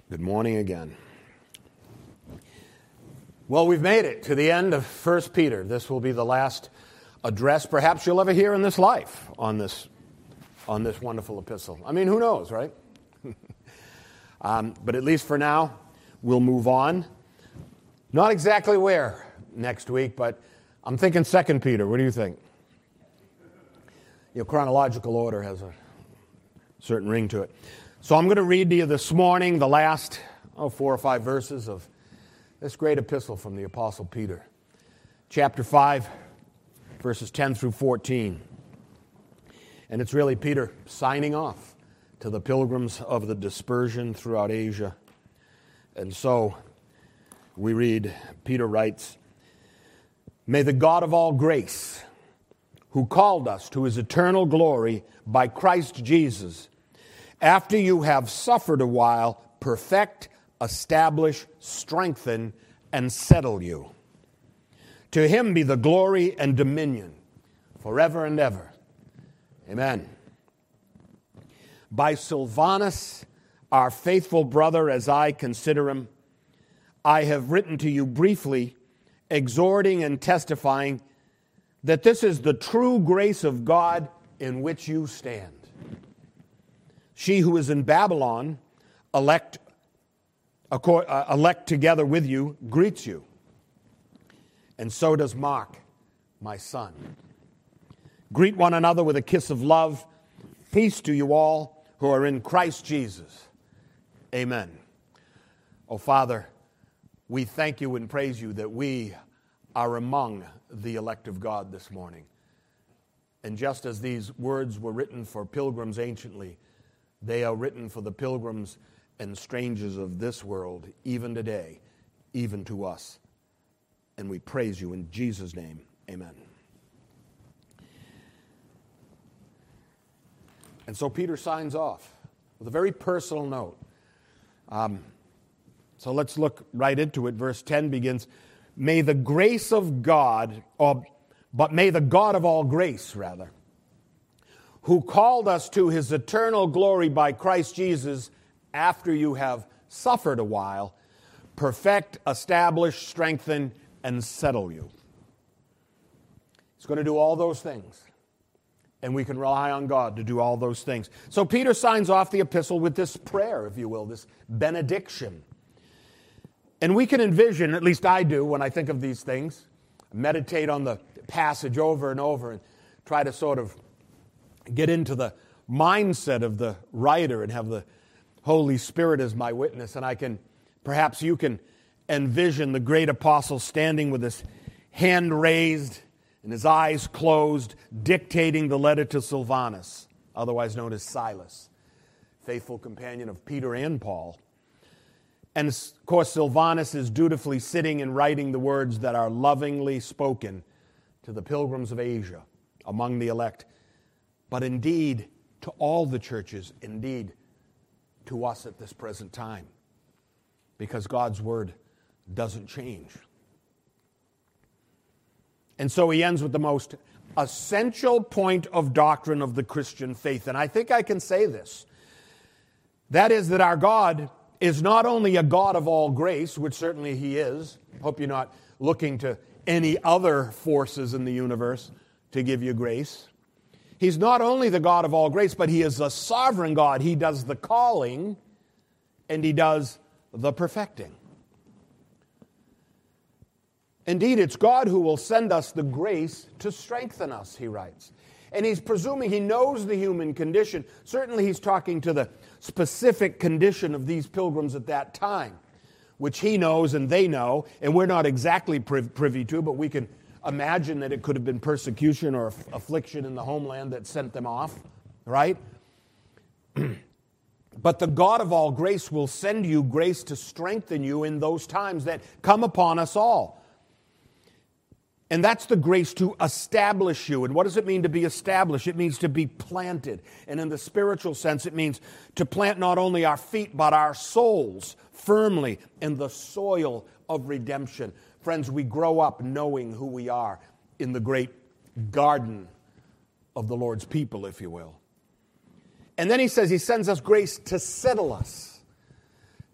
Good morning again. Well, we've made it to the end of 1 Peter. This will be the last address perhaps you'll ever hear in this life on this wonderful epistle. I mean, who knows, right? But at least for now, we'll move on. Not exactly where next week, but I'm thinking 2 Peter. What do you think? Chronological order has a certain ring to it. So I'm going to read to you this morning the last 4 or 5 verses of this great epistle from the Apostle Peter. Chapter 5, verses 10 through 14. And it's really Peter signing off to the pilgrims of the dispersion throughout Asia. And so we read, Peter writes, "May the God of all grace, who called us to his eternal glory by Christ Jesus, after you have suffered a while, perfect, establish, strengthen, and settle you. To him be the glory and dominion forever and ever. Amen. By Silvanus, our faithful brother, as I consider him, I have written to you briefly, exhorting and testifying that this is the true grace of God in which you stand. She who is in Babylon, elect together with you, greets you. And so does Mark, my son. Greet one another with a kiss of love. Peace to you all who are in Christ Jesus. Amen." Oh, Father, we thank you and praise you that we are among the elect of God this morning. And just as these words were written for pilgrims anciently, they are written for the pilgrims and strangers of this world, even today, even to us. And we praise you in Jesus' name. Amen. And so Peter signs off with a very personal note. So let's look right into it. Verse 10 begins, "May the grace of God, but may the God of all grace, rather, who called us to his eternal glory by Christ Jesus, after you have suffered a while, perfect, establish, strengthen, and settle you." He's going to do all those things. And we can rely on God to do all those things. So Peter signs off the epistle with this prayer, if you will, this benediction. And we can envision, at least I do when I think of these things, meditate on the passage over and over and try to sort of get into the mindset of the writer and have the Holy Spirit as my witness. And perhaps you can envision the great apostle standing with his hand raised and his eyes closed, dictating the letter to Silvanus, otherwise known as Silas, faithful companion of Peter and Paul. And of course, Silvanus is dutifully sitting and writing the words that are lovingly spoken to the pilgrims of Asia, among the elect, but indeed to all the churches, indeed to us at this present time, because God's word doesn't change. And so he ends with the most essential point of doctrine of the Christian faith. And I think I can say this. That is that our God is not only a God of all grace, which certainly he is. Hope you're not looking to any other forces in the universe to give you grace. He's not only the God of all grace, but he is a sovereign God. He does the calling and he does the perfecting. Indeed, it's God who will send us the grace to strengthen us, he writes. And he's presuming he knows the human condition. Certainly he's talking to the specific condition of these pilgrims at that time, which he knows and they know, and we're not exactly privy to, but we can imagine that it could have been persecution or affliction in the homeland that sent them off, right? But the God of all grace will send you grace to strengthen you in those times that come upon us all. And that's the grace to establish you. And what does it mean to be established? It means to be planted. And in the spiritual sense, it means to plant not only our feet, but our souls firmly in the soil of redemption. Friends, we grow up knowing who we are in the great garden of the Lord's people, if you will. And then he says he sends us grace to settle us.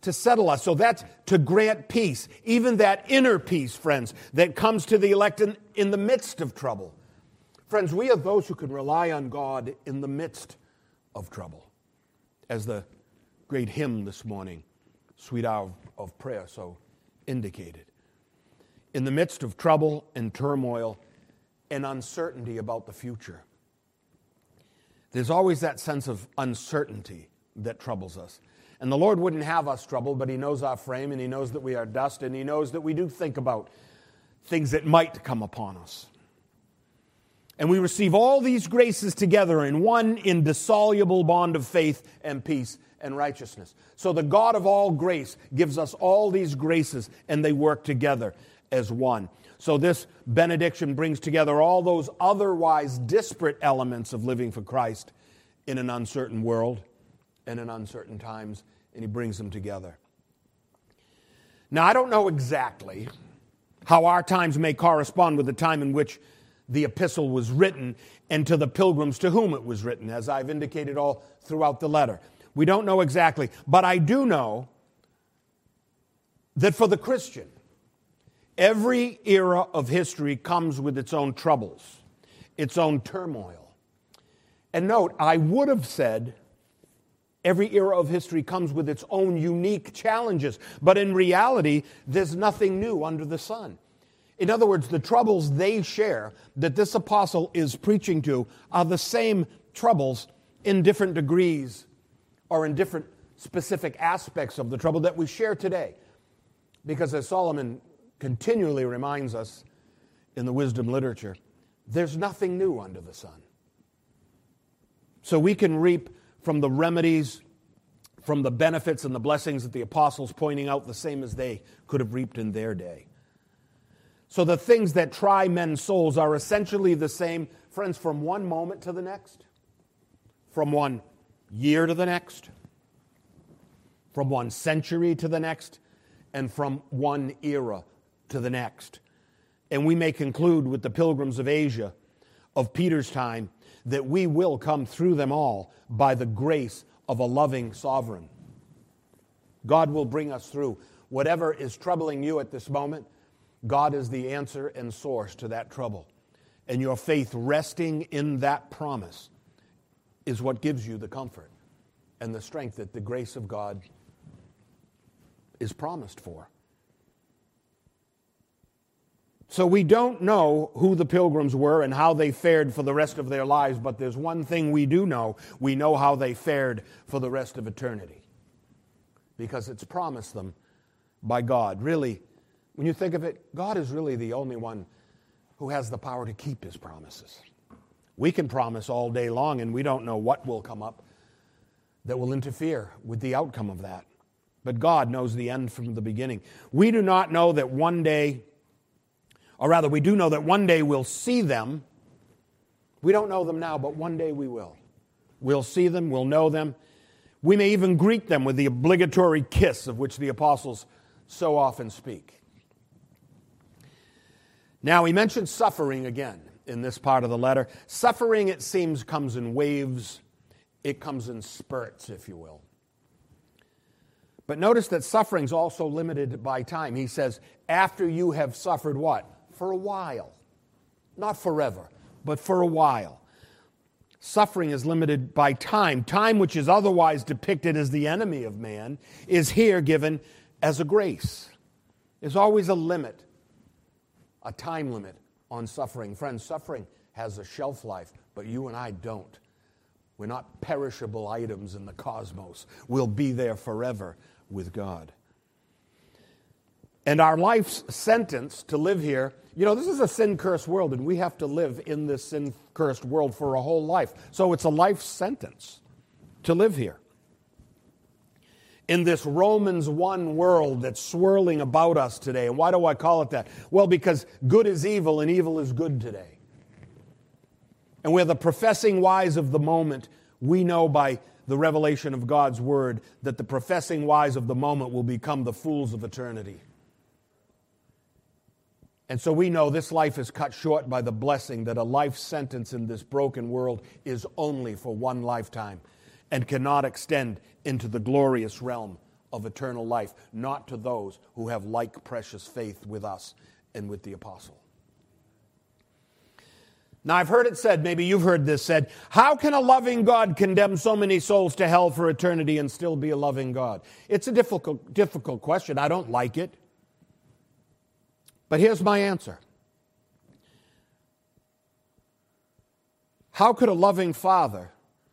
to settle us. So that's to grant peace, even that inner peace, friends, that comes to the elect in the midst of trouble. Friends, we are those who can rely on God in the midst of trouble. As the great hymn this morning, Sweet Hour of Prayer, so indicated. In the midst of trouble and turmoil and uncertainty about the future, there's always that sense of uncertainty that troubles us. And the Lord wouldn't have us troubled, but He knows our frame, and He knows that we are dust, and He knows that we do think about things that might come upon us. And we receive all these graces together in one indissoluble bond of faith and peace and righteousness. So the God of all grace gives us all these graces, and they work together as one. So this benediction brings together all those otherwise disparate elements of living for Christ in an uncertain world and in uncertain times, and He brings them together. Now, I don't know exactly how our times may correspond with the time in which the epistle was written and to the pilgrims to whom it was written, as I've indicated all throughout the letter. We don't know exactly, but I do know that for the Christian, every era of history comes with its own troubles, its own turmoil. And note, I would have said every era of history comes with its own unique challenges, but in reality, there's nothing new under the sun. In other words, the troubles they share that this apostle is preaching to are the same troubles in different degrees or in different specific aspects of the trouble that we share today. Because as Solomon continually reminds us in the wisdom literature, there's nothing new under the sun. So we can reap from the remedies, from the benefits and the blessings that the apostles pointing out the same as they could have reaped in their day. So the things that try men's souls are essentially the same, friends, from one moment to the next, from one year to the next, from one century to the next, and from one era to the next. And we may conclude with the pilgrims of Asia of Peter's time that we will come through them all by the grace of a loving sovereign. God will bring us through. Whatever is troubling you at this moment, God is the answer and source to that trouble. And your faith resting in that promise is what gives you the comfort and the strength that the grace of God is promised for. So we don't know who the pilgrims were and how they fared for the rest of their lives, but there's one thing we do know. We know how they fared for the rest of eternity, because it's promised them by God. Really, when you think of it, God is really the only one who has the power to keep His promises. We can promise all day long, and we don't know what will come up that will interfere with the outcome of that. But God knows the end from the beginning. We do not know that one day, or rather, we do know that one day we'll see them. We don't know them now, but one day we will. We'll see them, we'll know them. We may even greet them with the obligatory kiss of which the apostles so often speak. Now, he mentions suffering again in this part of the letter. Suffering, it seems, comes in waves. It comes in spurts, if you will. But notice that suffering's also limited by time. He says, after you have suffered what? For a while. Not forever, but for a while. Suffering is limited by time. Time, which is otherwise depicted as the enemy of man, is here given as a grace. There's always a limit, a time limit on suffering. Friends, suffering has a shelf life, but you and I don't. We're not perishable items in the cosmos. We'll be there forever with God. And our life's sentence to live here, this is a sin-cursed world, and we have to live in this sin-cursed world for a whole life. So it's a life sentence to live here. In this Romans 1 world that's swirling about us today. And why do I call it that? Well, because good is evil and evil is good today. And we're the professing wise of the moment. We know by the revelation of God's word that the professing wise of the moment will become the fools of eternity. And so we know this life is cut short by the blessing that a life sentence in this broken world is only for one lifetime and cannot extend into the glorious realm of eternal life, not to those who have like precious faith with us and with the apostle. Now, I've heard it said, maybe you've heard this said, how can a loving God condemn so many souls to hell for eternity and still be a loving God? It's a difficult question. I don't like it. But here's my answer. How could a loving father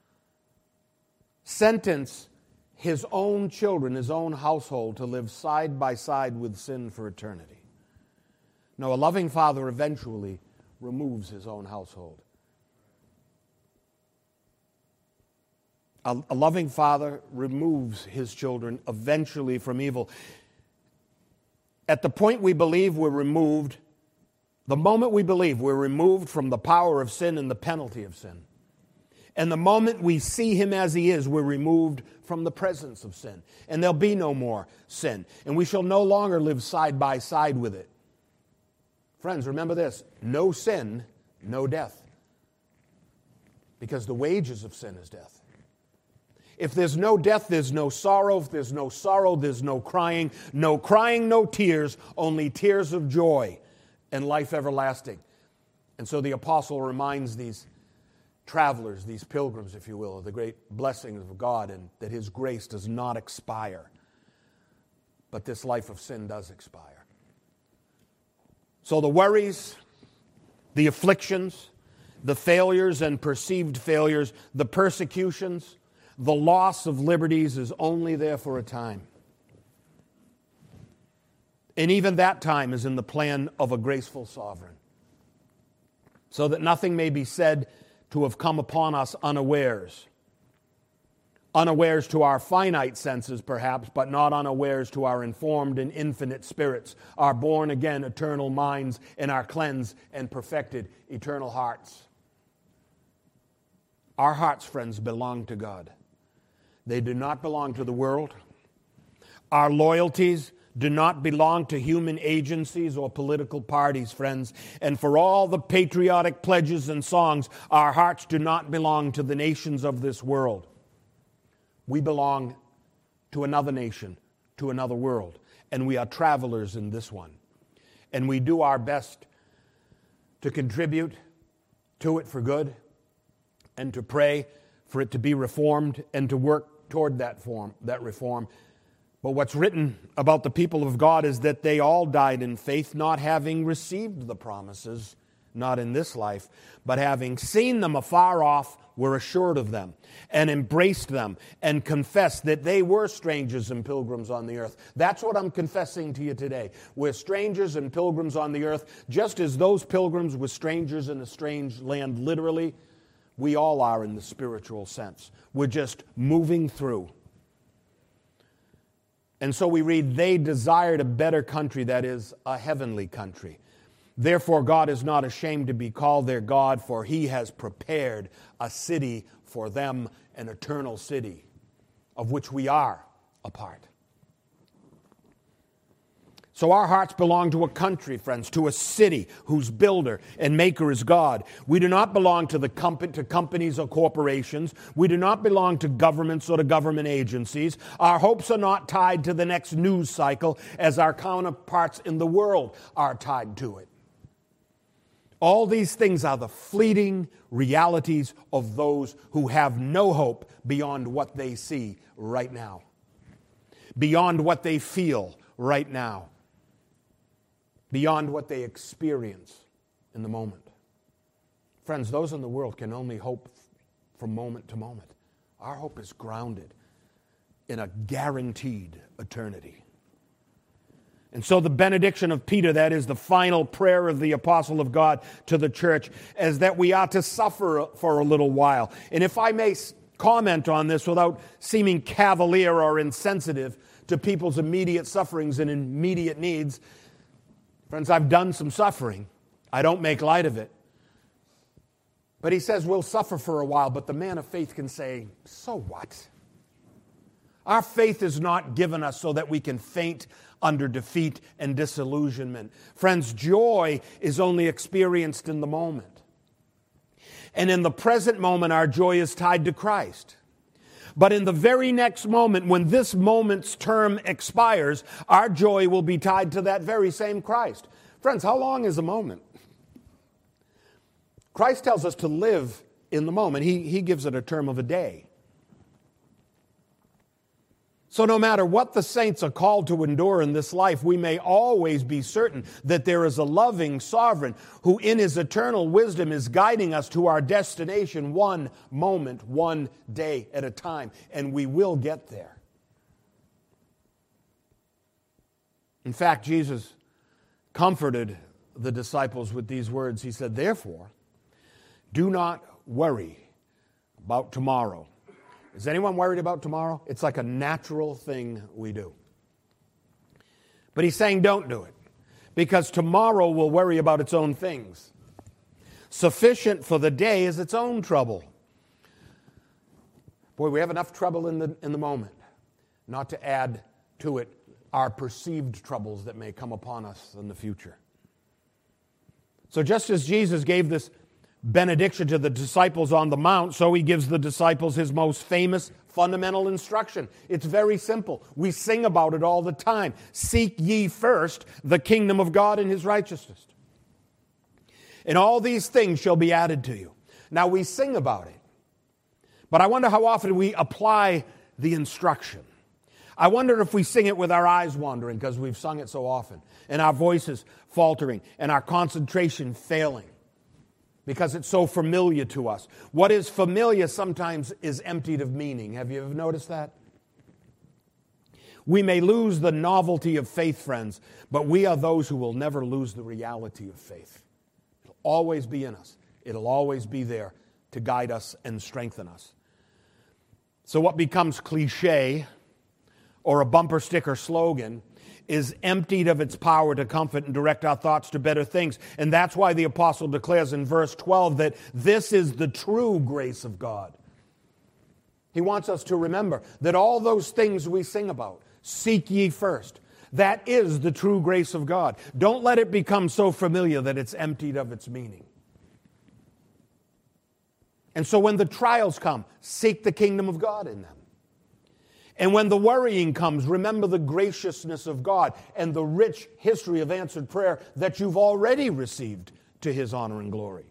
sentence his own children, his own household, to live side by side with sin for eternity? No, a loving father eventually removes his own household. A loving father removes his children eventually from evil. At the point we believe we're removed, the moment we believe we're removed from the power of sin and the penalty of sin, and the moment we see him as he is, we're removed from the presence of sin. And there'll be no more sin. And we shall no longer live side by side with it. Friends, remember this. No sin, no death. Because the wages of sin is death. If there's no death, there's no sorrow. If there's no sorrow, there's no crying. No crying, no tears, only tears of joy and life everlasting. And so the apostle reminds these travelers, these pilgrims, if you will, of the great blessings of God and that his grace does not expire. But this life of sin does expire. So the worries, the afflictions, the failures and perceived failures, the persecutions, the loss of liberties is only there for a time. And even that time is in the plan of a graceful sovereign. So that nothing may be said to have come upon us unawares. Unawares to our finite senses, perhaps, but not unawares to our informed and infinite spirits, our born-again eternal minds, and our cleansed and perfected eternal hearts. Our hearts, friends, belong to God. They do not belong to the world. Our loyalties do not belong to human agencies or political parties, friends. And for all the patriotic pledges and songs, our hearts do not belong to the nations of this world. We belong to another nation, to another world, and we are travelers in this one. And we do our best to contribute to it for good and to pray for it to be reformed and to work toward that reform. But what's written about the people of God is that they all died in faith, not having received the promises, not in this life, but having seen them afar off, were assured of them and embraced them and confessed that they were strangers and pilgrims on the earth. That's what I'm confessing to you today. We're strangers and pilgrims on the earth, just as those pilgrims were strangers in a strange land, literally. We all are in the spiritual sense. We're just moving through. And so we read, they desired a better country, that is, a heavenly country. Therefore, God is not ashamed to be called their God, for he has prepared a city for them, an eternal city, of which we are a part. So our hearts belong to a country, friends, to a city whose builder and maker is God. We do not belong to companies or corporations. We do not belong to governments or to government agencies. Our hopes are not tied to the next news cycle as our counterparts in the world are tied to it. All these things are the fleeting realities of those who have no hope beyond what they see right now, beyond what they feel right now, beyond what they experience in the moment. Friends, those in the world can only hope from moment to moment. Our hope is grounded in a guaranteed eternity. And so the benediction of Peter, that is the final prayer of the apostle of God to the church, is that we are to suffer for a little while. And if I may comment on this without seeming cavalier or insensitive to people's immediate sufferings and immediate needs, friends, I've done some suffering. I don't make light of it. But he says we'll suffer for a while, but the man of faith can say, so what? Our faith is not given us so that we can faint under defeat and disillusionment. Friends, joy is only experienced in the moment. And in the present moment, our joy is tied to Christ. But in the very next moment, when this moment's term expires, our joy will be tied to that very same Christ. Friends, how long is a moment? Christ tells us to live in the moment. He gives it a term of a day. So no matter what the saints are called to endure in this life, we may always be certain that there is a loving sovereign who in his eternal wisdom is guiding us to our destination one moment, one day at a time, and we will get there. In fact, Jesus comforted the disciples with these words. He said, "Therefore, do not worry about tomorrow." Is anyone worried about tomorrow? It's like a natural thing we do. But he's saying don't do it, because tomorrow will worry about its own things. Sufficient for the day is its own trouble. Boy, we have enough trouble in the moment, not to add to it our perceived troubles that may come upon us in the future. So just as Jesus gave this benediction to the disciples on the mount, so he gives the disciples his most famous fundamental instruction. It's very simple. We sing about it all the time. Seek ye first the kingdom of God and his righteousness, and all these things shall be added to you. Now we sing about it, but I wonder how often we apply the instruction. I wonder if we sing it with our eyes wandering, because we've sung it so often, and our voices faltering, and our concentration failing, because it's so familiar to us. What is familiar sometimes is emptied of meaning. Have you ever noticed that? We may lose the novelty of faith, friends, but we are those who will never lose the reality of faith. It'll always be in us. It'll always be there to guide us and strengthen us. So what becomes cliche or a bumper sticker slogan is emptied of its power to comfort and direct our thoughts to better things. And that's why the apostle declares in verse 12 that this is the true grace of God. He wants us to remember that all those things we sing about, seek ye first, that is the true grace of God. Don't let it become so familiar that it's emptied of its meaning. And so when the trials come, seek the kingdom of God in them. And when the worrying comes, remember the graciousness of God and the rich history of answered prayer that you've already received to his honor and glory.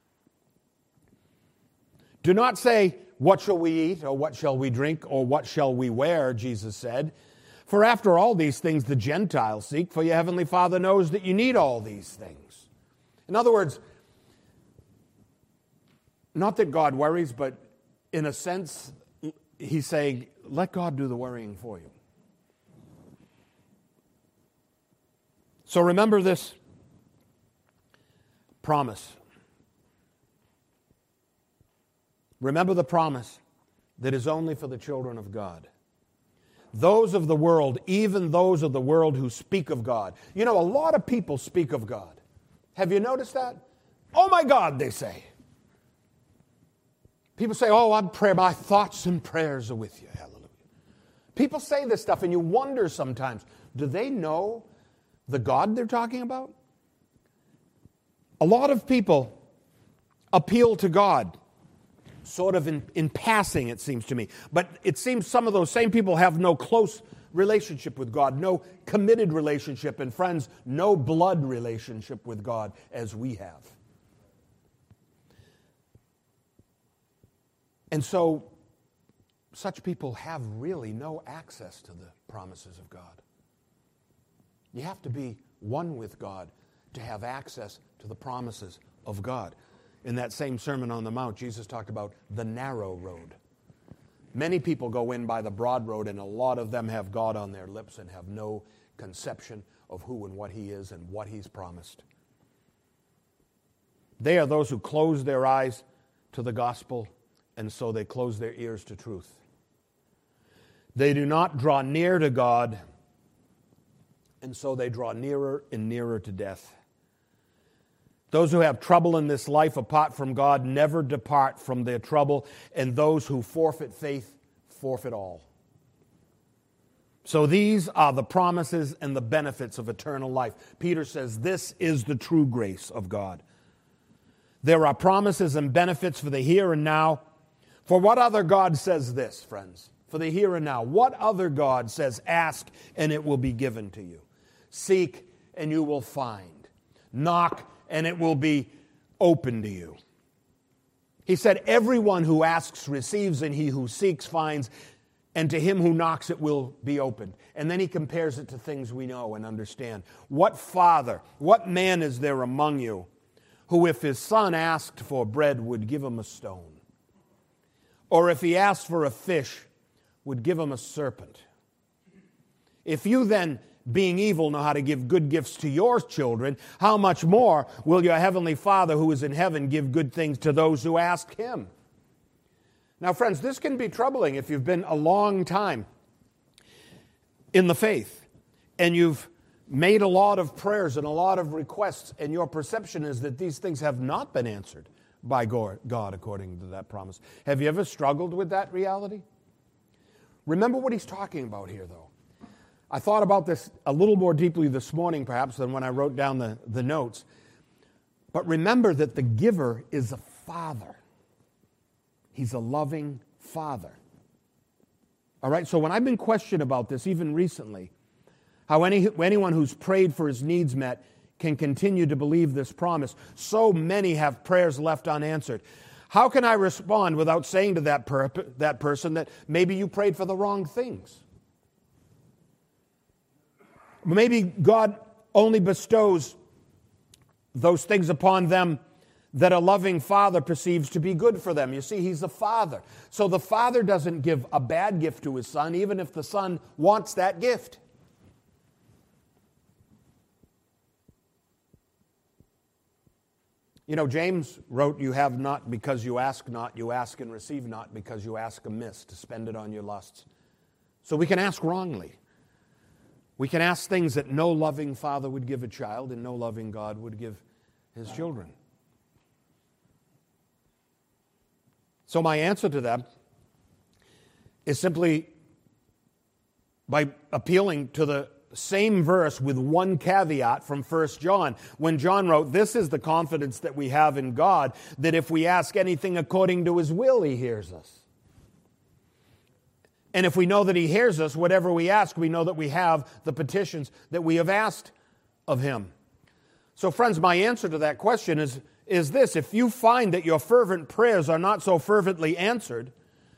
Do not say, what shall we eat, or what shall we drink, or what shall we wear, Jesus said. For after all these things the Gentiles seek, for your heavenly Father knows that you need all these things. In other words, not that God worries, but in a sense, he's saying, let God do the worrying for you. So remember this promise. Remember the promise that is only for the children of God. Those of the world, even those of the world who speak of God. You know, a lot of people speak of God. Have you noticed that? Oh my God, they say. People say, oh, I'm praying, my thoughts and prayers are with you. Hallelujah. People say this stuff, and you wonder sometimes, do they know the God they're talking about? A lot of people appeal to God, sort of in passing, it seems to me. But it seems some of those same people have no close relationship with God, no committed relationship, and friends, no blood relationship with God as we have. And so, such people have really no access to the promises of God. You have to be one with God to have access to the promises of God. In that same Sermon on the Mount, Jesus talked about the narrow road. Many people go in by the broad road, and a lot of them have God on their lips and have no conception of who and what he is and what he's promised. They are those who close their eyes to the gospel, and so they close their ears to truth. They do not draw near to God, and so they draw nearer and nearer to death. Those who have trouble in this life apart from God never depart from their trouble, and those who forfeit faith forfeit all. So these are the promises and the benefits of eternal life. Peter says this is the true grace of God. There are promises and benefits for the here and now, For what other God says this, friends? For the here and now. What other God says, ask and it will be given to you? Seek and you will find. Knock and it will be open to you. He said, everyone who asks receives, and he who seeks finds, and to him who knocks it will be opened. And then he compares it to things we know and understand. What father, what man is there among you who if his son asked for bread would give him a stone? Or if he asked for a fish would give him a serpent? If you then, being evil, know how to give good gifts to your children, how much more will your heavenly Father who is in heaven give good things to those who ask him? Now, friends, this can be troubling if you've been a long time in the faith and you've made a lot of prayers and a lot of requests, and your perception is that these things have not been answered by God according to that promise. Have you ever struggled with that reality? Remember what he's talking about here, though. I thought about this a little more deeply this morning, perhaps, than when I wrote down the notes. But remember that the giver is a father. He's a loving father. All right, so when I've been questioned about this, even recently, how anyone who's prayed for his needs met can continue to believe this promise, so many have prayers left unanswered. How can I respond without saying to that person that maybe you prayed for the wrong things? Maybe God only bestows those things upon them that a loving father perceives to be good for them. You see, he's a father. So the father doesn't give a bad gift to his son, even if the son wants that gift. You know, James wrote, you have not because you ask not, you ask and receive not because you ask amiss to spend it on your lusts. So we can ask wrongly. We can ask things that no loving father would give a child and no loving God would give his children. So my answer to that is simply by appealing to the same verse with one caveat from 1 John. When John wrote, this is the confidence that we have in God, that if we ask anything according to his will, he hears us. And if we know that he hears us, whatever we ask, we know that we have the petitions that we have asked of him. So friends, my answer to that question is this. If you find that your fervent prayers are not so fervently answered,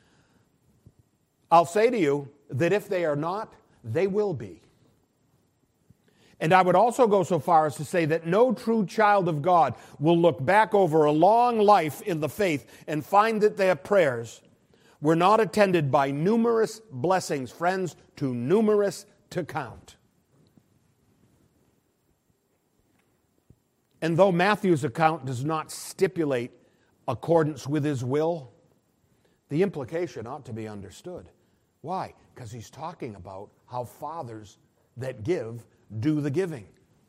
I'll say to you that if they are not, they will be. And I would also go so far as to say that no true child of God will look back over a long life in the faith and find that their prayers were not attended by numerous blessings, friends, too numerous to count. And though Matthew's account does not stipulate accordance with his will, the implication ought to be understood. Why? Because he's talking about how fathers that give do the giving.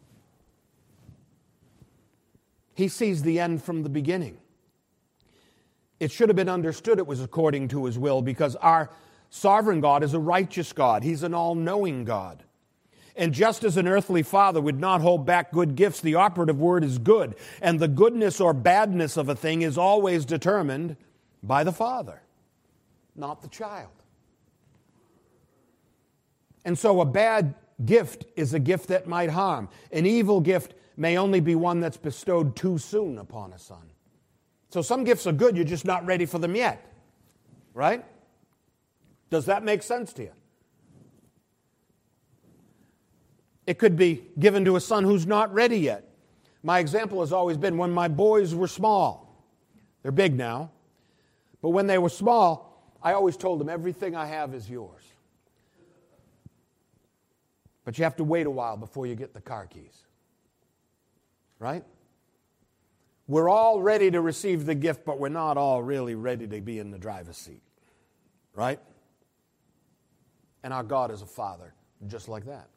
He sees the end from the beginning. It should have been understood it was according to his will, because our sovereign God is a righteous God. He's an all-knowing God. And just as an earthly father would not hold back good gifts, the operative word is good. And the goodness or badness of a thing is always determined by the father, not the child. And so a bad gift is a gift that might harm. An evil gift may only be one that's bestowed too soon upon a son. So some gifts are good, you're just not ready for them yet. Right? Does that make sense to you? It could be given to a son who's not ready yet. My example has always been when my boys were small. They're big now. But when they were small, I always told them, everything I have is yours. But you have to wait a while before you get the car keys. Right? We're all ready to receive the gift, but we're not all really ready to be in the driver's seat. Right? And our God is a father just like that.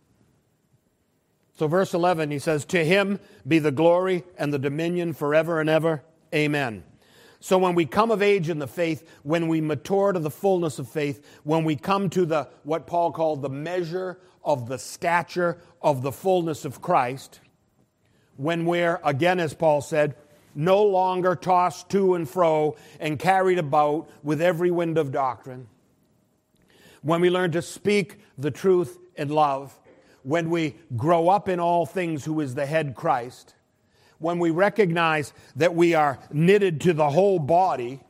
So verse 11, he says, to him be the glory and the dominion forever and ever. Amen. So when we come of age in the faith, when we mature to the fullness of faith, when we come to what Paul called the measure of the stature of the fullness of Christ, when we're, again as Paul said, no longer tossed to and fro and carried about with every wind of doctrine, when we learn to speak the truth in love, when we grow up in all things who is the head Christ, when we recognize that we are knitted to the whole body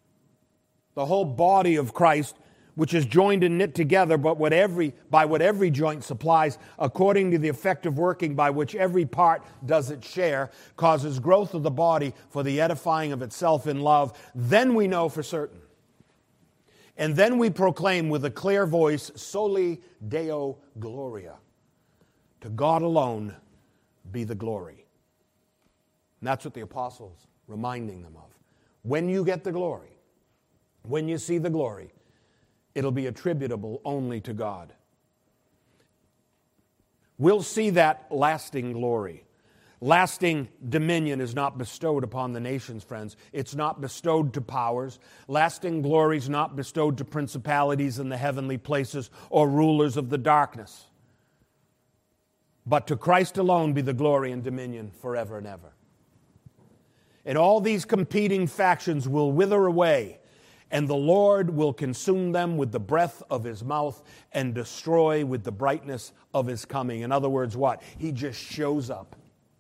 of Christ, which is joined and knit together, but by what every joint supplies, according to the effective working by which every part does its share, causes growth of the body for the edifying of itself in love, then we know for certain. And then we proclaim with a clear voice, Soli Deo Gloria. To God alone be the glory. And that's what the apostles reminding them of. When you get the glory, when you see the glory, it'll be attributable only to God. We'll see that lasting glory. Lasting dominion is not bestowed upon the nations, friends. It's not bestowed to powers. Lasting glory is not bestowed to principalities in the heavenly places or rulers of the darkness. But to Christ alone be the glory and dominion forever and ever. And all these competing factions will wither away, and the Lord will consume them with the breath of his mouth and destroy with the brightness of his coming. In other words, what? He just shows up.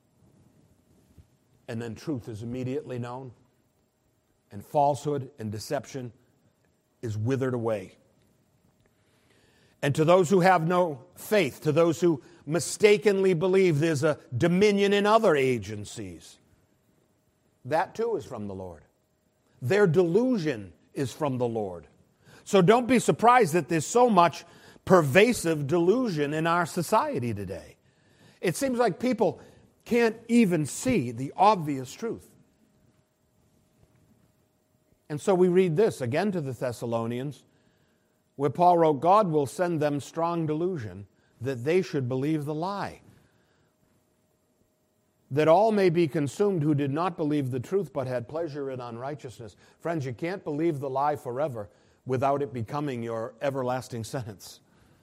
And then truth is immediately known, and falsehood and deception is withered away. And to those who have no faith, to those who mistakenly believe there's a dominion in other agencies, that too is from the Lord. Their delusion is from the Lord. So don't be surprised that there's so much pervasive delusion in our society today. It seems like people can't even see the obvious truth. And so we read this again to the Thessalonians, where Paul wrote, God will send them strong delusion that they should believe the lie, that all may be consumed who did not believe the truth but had pleasure in unrighteousness. Friends, you can't believe the lie forever without it becoming your everlasting sentence.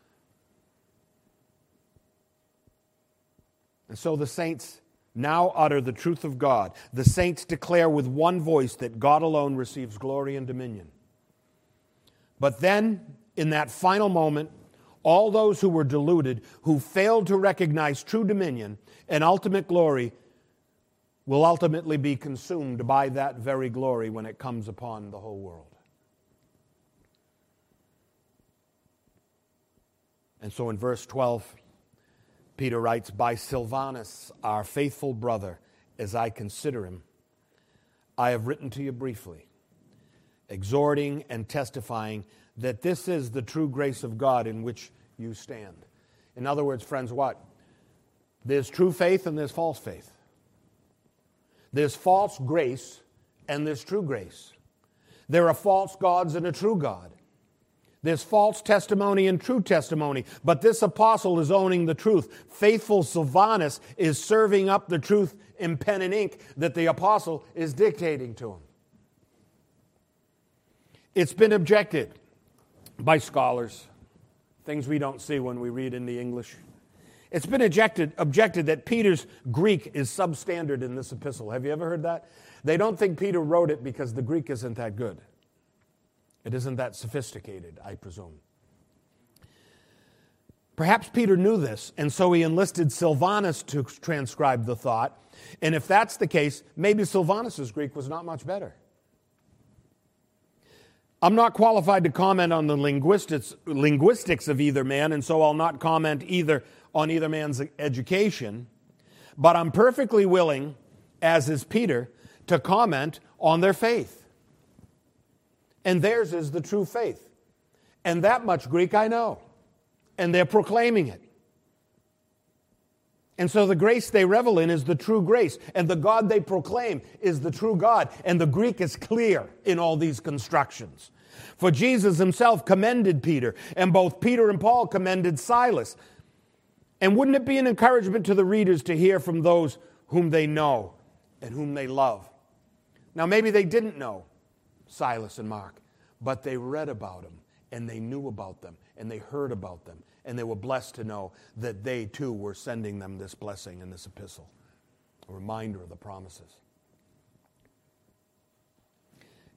And so the saints now utter the truth of God. The saints declare with one voice that God alone receives glory and dominion. But then, in that final moment, all those who were deluded, who failed to recognize true dominion and ultimate glory, will ultimately be consumed by that very glory when it comes upon the whole world. And so in verse 12, Peter writes, by Silvanus, our faithful brother, as I consider him, I have written to you briefly, exhorting and testifying that this is the true grace of God in which you stand. In other words, friends, what? There's true faith and there's false faith. There's false grace and there's true grace. There are false gods and a true God. There's false testimony and true testimony. But this apostle is owning the truth. Faithful Silvanus is serving up the truth in pen and ink that the apostle is dictating to him. It's been objected by scholars, things we don't see when we read in the English. It's been objected that Peter's Greek is substandard in this epistle. Have you ever heard that? They don't think Peter wrote it because the Greek isn't that good. It isn't that sophisticated, I presume. Perhaps Peter knew this, and so he enlisted Silvanus to transcribe the thought. And if that's the case, maybe Silvanus' Greek was not much better. I'm not qualified to comment on the linguistics of either man, and so I'll not comment on either man's education. But I'm perfectly willing, as is Peter, to comment on their faith. And theirs is the true faith. And that much Greek I know. And they're proclaiming it. And so the grace they revel in is the true grace. And the God they proclaim is the true God. And the Greek is clear in all these constructions. For Jesus himself commended Peter. And both Peter and Paul commended Silas. And wouldn't it be an encouragement to the readers to hear from those whom they know and whom they love? Now maybe they didn't know Silas and Mark, but they read about them, and they knew about them, and they heard about them, and they were blessed to know that they too were sending them this blessing in this epistle, a reminder of the promises.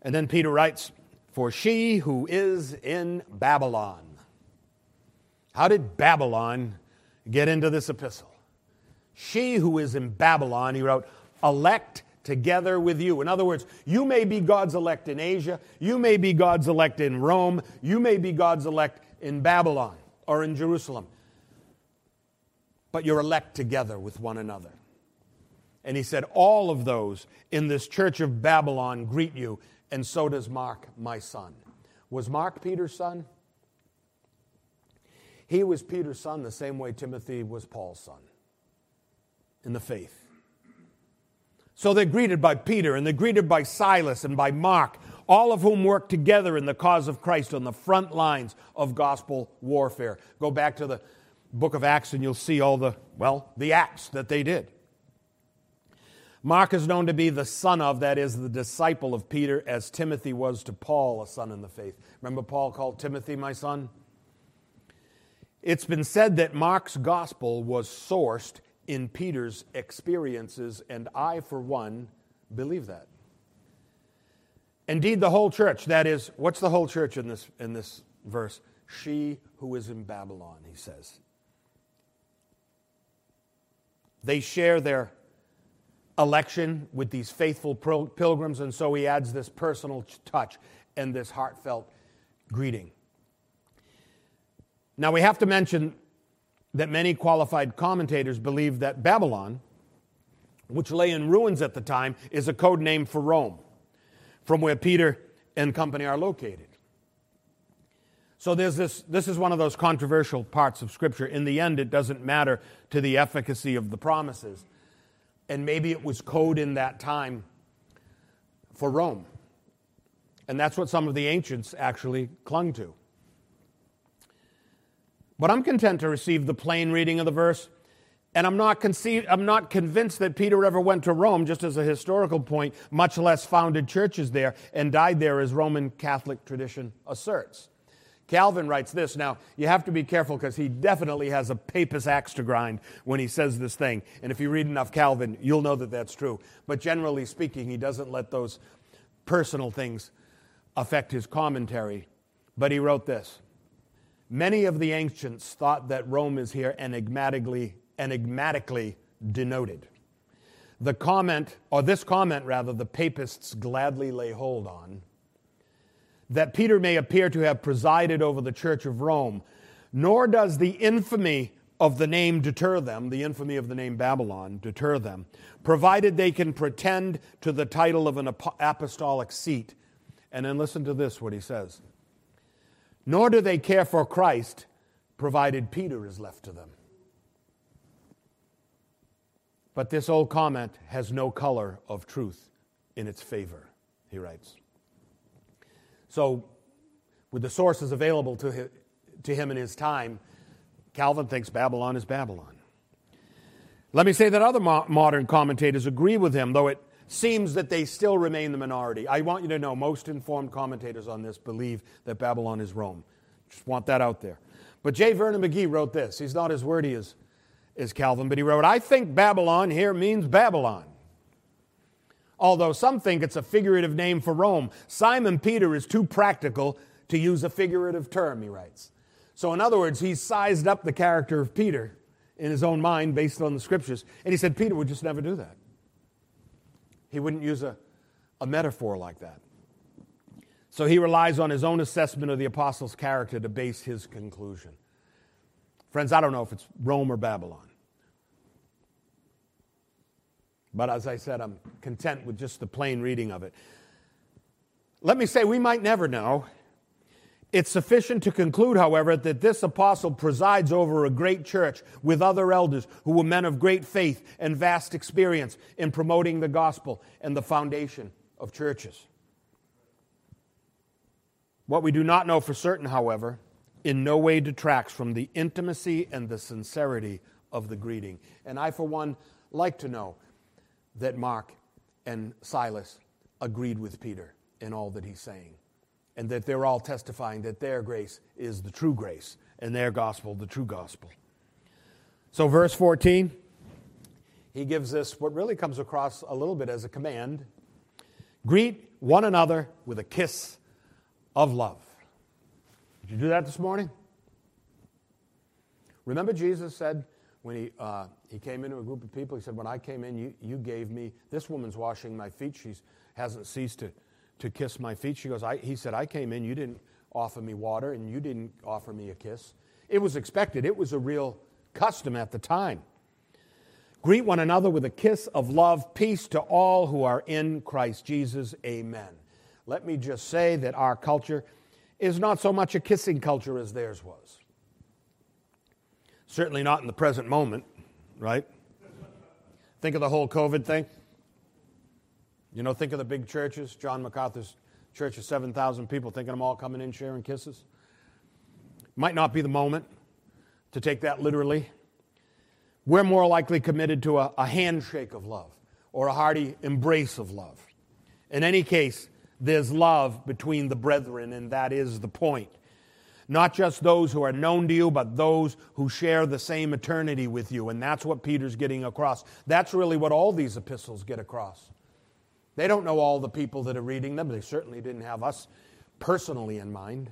And then Peter writes, "For she who is in Babylon." How did Babylon get into this epistle? She who is in Babylon, he wrote, elect together with you. In other words, you may be God's elect in Asia, you may be God's elect in Rome, you may be God's elect in Babylon or in Jerusalem, but you're elect together with one another. And he said, all of those in this church of Babylon greet you, and so does Mark, my son. Was Mark Peter's son? He was Peter's son the same way Timothy was Paul's son in the faith. So they're greeted by Peter, and they're greeted by Silas and by Mark, all of whom work together in the cause of Christ on the front lines of gospel warfare. Go back to the book of Acts and you'll see all the acts that they did. Mark is known to be the son of, that is, the disciple of Peter, as Timothy was to Paul, a son in the faith. Remember Paul called Timothy my son? It's been said that Mark's gospel was sourced in Peter's experiences, and I, for one, believe that. Indeed, the whole church, that is, what's the whole church in this verse? She who is in Babylon, he says. They share their election with these faithful pilgrims, and so he adds this personal touch and this heartfelt greeting. Now, we have to mention that many qualified commentators believe that Babylon, which lay in ruins at the time, is a code name for Rome, from where Peter and company are located. So this is one of those controversial parts of Scripture. In the end, it doesn't matter to the efficacy of the promises. And maybe it was code in that time for Rome. And that's what some of the ancients actually clung to. But I'm content to receive the plain reading of the verse, and I'm not convinced that Peter ever went to Rome, just as a historical point, much less founded churches there and died there, as Roman Catholic tradition asserts. Calvin writes this. Now, you have to be careful because he definitely has a papist axe to grind when he says this thing. And if you read enough Calvin, you'll know that that's true. But generally speaking, he doesn't let those personal things affect his commentary. But he wrote this. Many of the ancients thought that Rome is here enigmatically denoted. This comment, the papists gladly lay hold on, that Peter may appear to have presided over the church of Rome, nor does the infamy of the name deter them, the infamy of the name Babylon deter them, provided they can pretend to the title of an apostolic seat. And then listen to this, what he says. Nor do they care for Christ, provided Peter is left to them. But this old comment has no color of truth in its favor, he writes. So, with the sources available to him in his time, Calvin thinks Babylon is Babylon. Let me say that other modern commentators agree with him, though it seems that they still remain the minority. I want you to know most informed commentators on this believe that Babylon is Rome. Just want that out there. But J. Vernon McGee wrote this. He's not as wordy as Calvin, but he wrote, I think Babylon here means Babylon. Although some think it's a figurative name for Rome. Simon Peter is too practical to use a figurative term, he writes. So in other words, he's sized up the character of Peter in his own mind based on the Scriptures. And he said Peter would just never do that. He wouldn't use a metaphor like that. So he relies on his own assessment of the apostle's character to base his conclusion. Friends, I don't know if it's Rome or Babylon. But as I said, I'm content with just the plain reading of it. Let me say, we might never know. It's sufficient to conclude, however, that this apostle presides over a great church with other elders who were men of great faith and vast experience in promoting the gospel and the foundation of churches. What we do not know for certain, however, in no way detracts from the intimacy and the sincerity of the greeting. And I, for one, like to know that Mark and Silas agreed with Peter in all that he's saying, and that they're all testifying that their grace is the true grace, and their gospel the true gospel. So verse 14, he gives us what really comes across a little bit as a command. Greet one another with a kiss of love. Did you do that this morning? Remember Jesus said when he came into a group of people, he said, when I came in, you gave me, this woman's washing my feet. She hasn't ceased to kiss my feet. She goes, he said, I came in, you didn't offer me water, and you didn't offer me a kiss. It was expected. It was a real custom at the time. Greet one another with a kiss of love. Peace to all who are in Christ Jesus. Amen. Let me just say that our culture is not so much a kissing culture as theirs was. Certainly not in the present moment, right? Think of the whole COVID thing. Think of the big churches. John MacArthur's church of 7,000 people, thinking them all coming in sharing kisses. Might not be the moment to take that literally. We're more likely committed to a handshake of love or a hearty embrace of love. In any case, there's love between the brethren, and that is the point. Not just those who are known to you, but those who share the same eternity with you. And that's what Peter's getting across. That's really what all these epistles get across. They don't know all the people that are reading them. They certainly didn't have us personally in mind.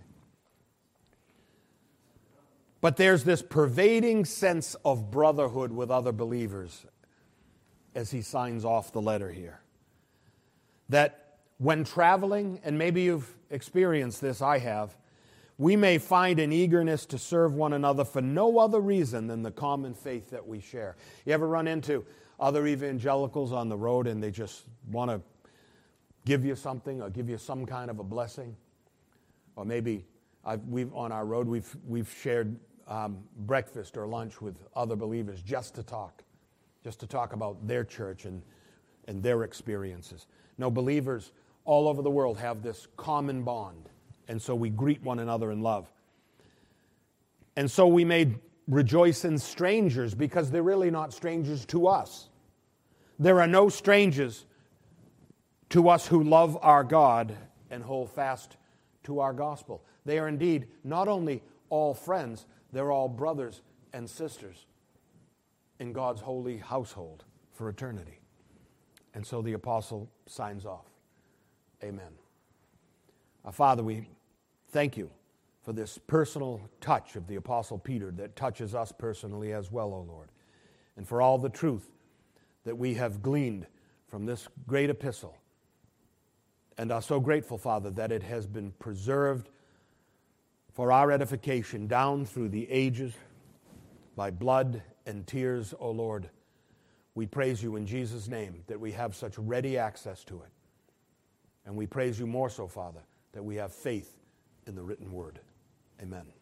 But there's this pervading sense of brotherhood with other believers as he signs off the letter here. That when traveling, and maybe you've experienced this, I have, we may find an eagerness to serve one another for no other reason than the common faith that we share. You ever run into other evangelicals on the road and they just want to give you something or give you some kind of a blessing? Or maybe on our road we've shared breakfast or lunch with other believers just to talk about their church and their experiences. No, believers all over the world have this common bond. And so we greet one another in love. And so we may rejoice in strangers because they're really not strangers to us. There are no strangers to us who love our God and hold fast to our gospel. They are indeed not only all friends, they're all brothers and sisters in God's holy household for eternity. And so the apostle signs off. Amen. Our Father, we thank you for this personal touch of the Apostle Peter that touches us personally as well, O Lord, and for all the truth that we have gleaned from this great epistle, and are so grateful, Father, that it has been preserved for our edification down through the ages by blood and tears, O Lord. We praise you in Jesus' name that we have such ready access to it. And we praise you more so, Father, that we have faith in the written word. Amen.